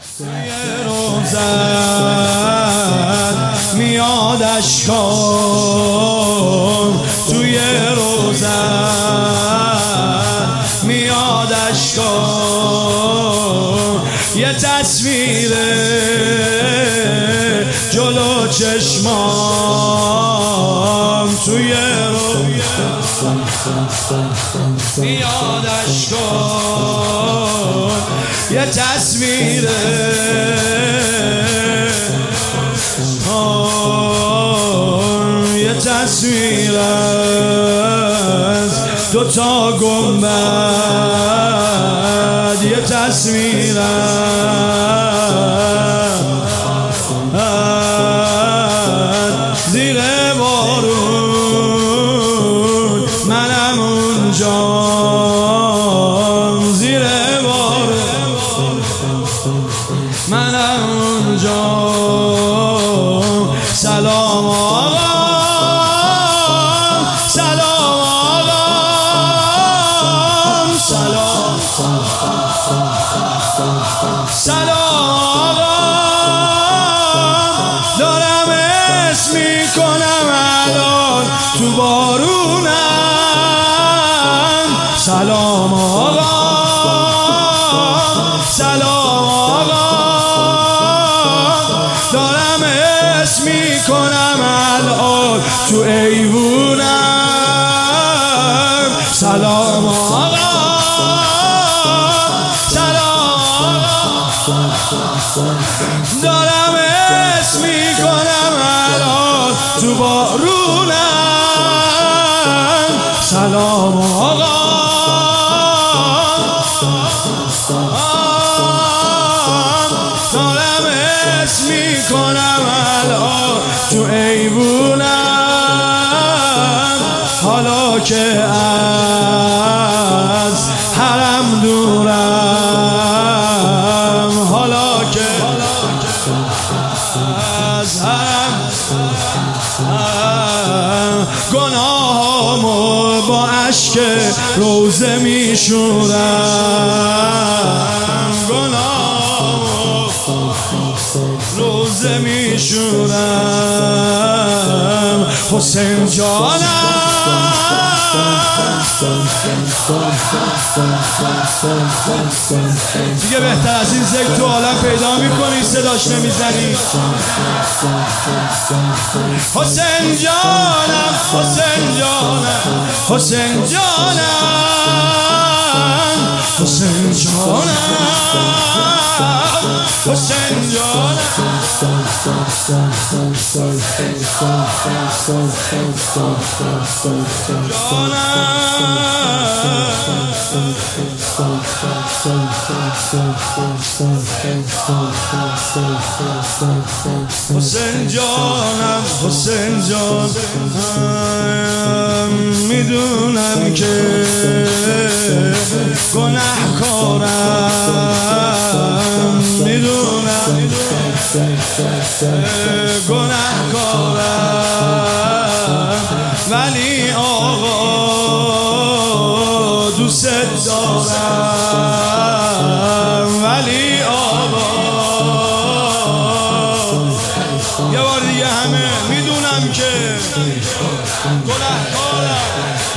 توی روزت میاد اشکام، توی روزت میاد اشکام، یه تصویره جلو چشمام، توی روزت میاد اشکام، یه تصویره یه تصویر از دوتا گنبد، یه تصویر از زیر بارون، منم اونجا زیر بارون، منم اونجا. سلام آقا، سلام آقا، سلام سلام آقا، دارم اسم میکنم الان تو بارونم. سلام آقا، سلام آقا، دارم اسم میکنم الان تو ایوونم. سلام آقا، سلام آقا، دارم اسم میکنم الان تو بارونم. سلام آقا، دارم اسم میکنم الان تو ایوونم. حالا که از حرم دورم، حالا که از حرم گناهامو با اشک روزه میشورم، گناهامو روزه میشورم. حسین جانم، دیگه بهتر از این ذکر تو عالم پیدا میکنی، صداش نمیزنی. حسین جانم، حسین جانم، حسین جانم، حسین جانم، حسین جانم، حسین جانم، حسین جانم، میدونم که گناهکارم، میدونم گناهکارم، ولی آقا دوست دارم، ولی آقا. یه بار دیگه همه، میدونم که گناهکارم،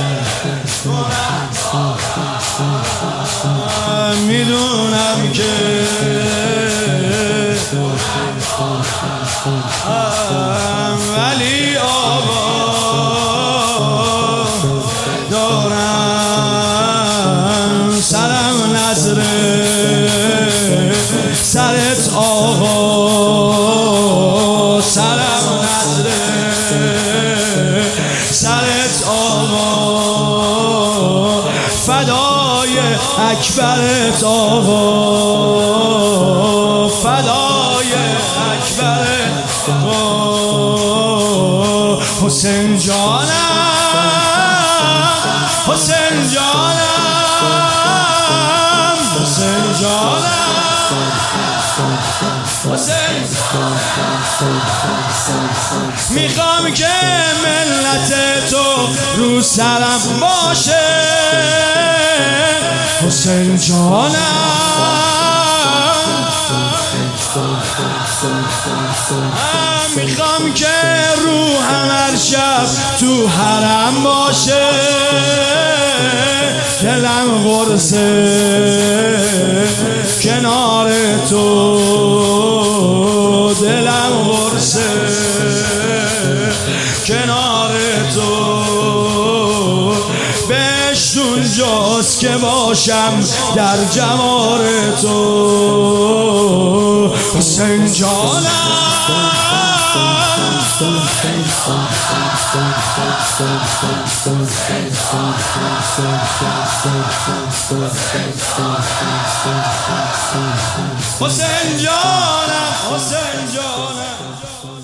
میدونم که ولی آقا دارم. سرم نظره سرت آقا، سرم نظره سرت آقا، فدای اکبرت آقا، فدای اکبرت آقا. حسین جانم، حسین جانم، حسین جانم، حسین. میخوام که ملت تو رو سرم باشه، حسین جانم، میخوام که روحم هر شب تو حرم باشه، دلم قرصه کنار تو، دلم قرصه کنار تو، بهشت اونجاست که باشم در جوار تو. حسین جانم حسین جانم، حسین جانم.